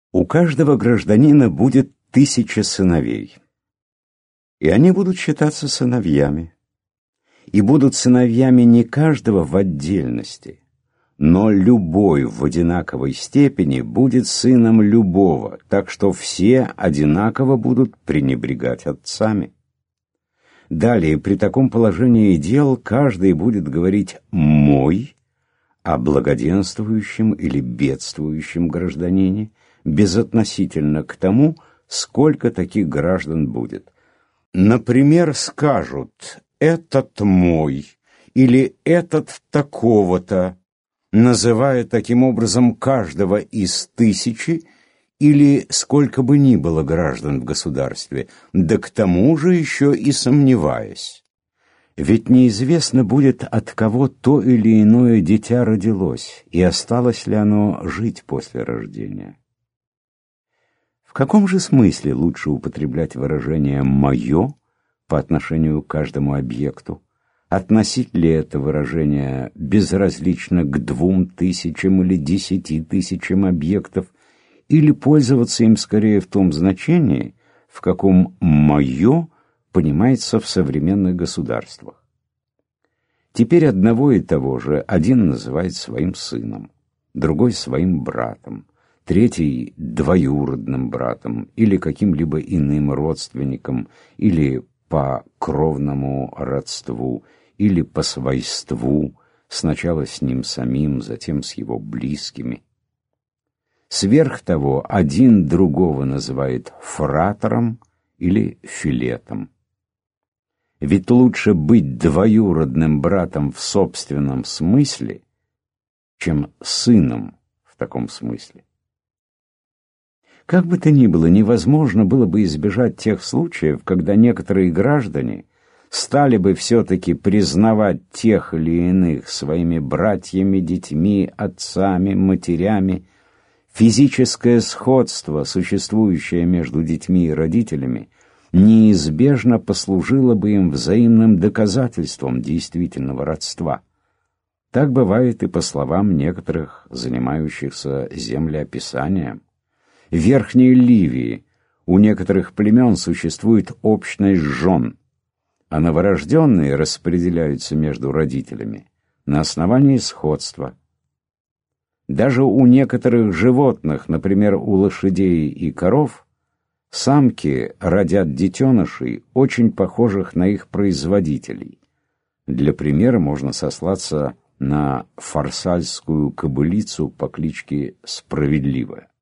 У каждого гражданина будет 1000 сыновей, и они будут считаться сыновьями, и будут сыновьями не каждого в отдельности, но любой в одинаковой степени будет сыном любого, так что все одинаково будут пренебрегать отцами. Далее, при таком положении дел, каждый будет говорить «мой», о благоденствующем или бедствующем гражданине, безотносительно к тому, сколько таких граждан будет. Например, скажут «этот мой» или «этот такого-то», называя таким образом каждого из 1000 или сколько бы ни было граждан в государстве, да к тому же еще и сомневаясь. Ведь неизвестно будет, от кого то или иное дитя родилось, и осталось ли оно жить после рождения. В каком же смысле лучше употреблять выражение «моё» по отношению к каждому объекту? Относить ли это выражение безразлично к 2000 или 10 000 объектов, или пользоваться им скорее в том значении, в каком «моё» понимается в современных государствах? Теперь одного и того же один называет своим сыном, другой своим братом, третий двоюродным братом или каким-либо иным родственником, или по кровному родству, или по свойству, сначала с ним самим, затем с его близкими. Сверх того, один другого называет фратором или филетом. Ведь лучше быть двоюродным братом в собственном смысле, чем сыном в таком смысле. Как бы то ни было, невозможно было бы избежать тех случаев, когда некоторые граждане стали бы все-таки признавать тех или иных своими братьями, детьми, отцами, матерями. Физическое сходство, существующее между детьми и родителями, неизбежно послужило бы им взаимным доказательством действительного родства. Так бывает и по словам некоторых занимающихся землеописанием. В Верхней Ливии у некоторых племен существует общность жен, а новорожденные распределяются между родителями на основании сходства. Даже у некоторых животных, например, у лошадей и коров, самки родят детенышей, очень похожих на их производителей. Для примера можно сослаться на фарсальскую кобылицу по кличке Справедливая.